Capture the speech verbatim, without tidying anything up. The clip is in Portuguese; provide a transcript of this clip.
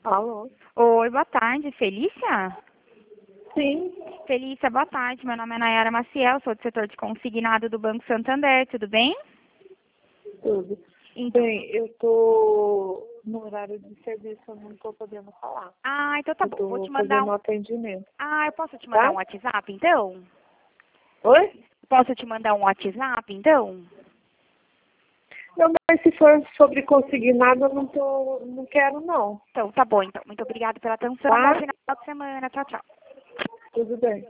Alô? Oi, boa tarde, Felícia? Sim, Felícia, boa tarde. Meu nome é Nayara Maciel, sou do setor de consignado do Banco Santander, tudo bem? tudo. Então, Bem, eu tô no horário de serviço, eu não tô podendo falar. ah, então tá Eu bom. Vou tô te mandar fazendo um. atendimento, Ah, eu posso te mandar tá? um WhatsApp, então? Oi? Posso te mandar um WhatsApp, então? Não, mas se for sobre consignado, eu não tô, não quero não, Então, tá bom, então. Muito obrigada pela atenção. Bom tá? final de semana. Tchau, tchau. Tudo bem.